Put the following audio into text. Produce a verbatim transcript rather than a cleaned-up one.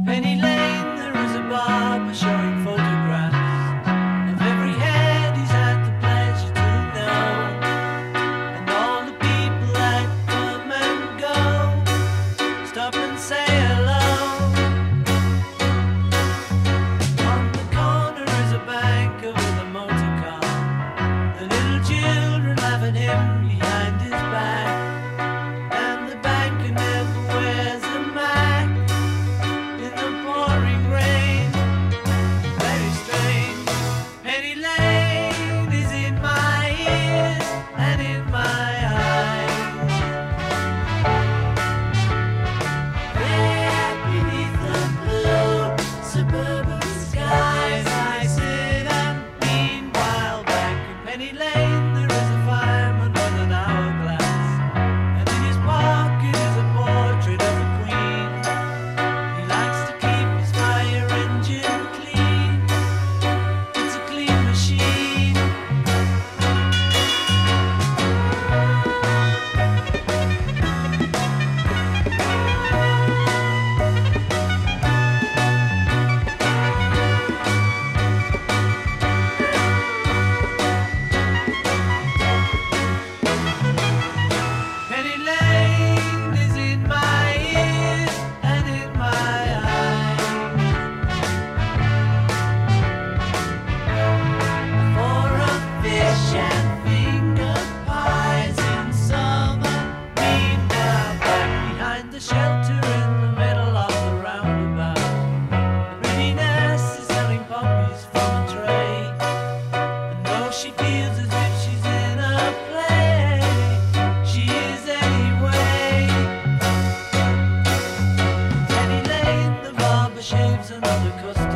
Penny Lane, there is a barber showing photographs of every head he's had the pleasure to know, and all the people that come and go stop and say hello. On the corner is a banker with a motor car, the little children laughing him behind his back, and the banker never wears a mask in the pouring rain. Very strange. Penny Lane is in my ears and in my eyes. There beneath the blue suburban skies I sit, and meanwhile back in Penny Lane there is a fireman with an hourglass, and in his pocket is a portrait of a queen. He likes to keep his fire engine clean. It's a clean machine. Penny Lane is in my ears and in my eyes. For a fish and finger pies in summer. Meanwhile, back behind the shelter in the middle of the roundabout, the pretty nurse is selling poppies from a tray. And though she feels as if she's in a play, she is anyway. Penny Lane, the barber shaves another customer.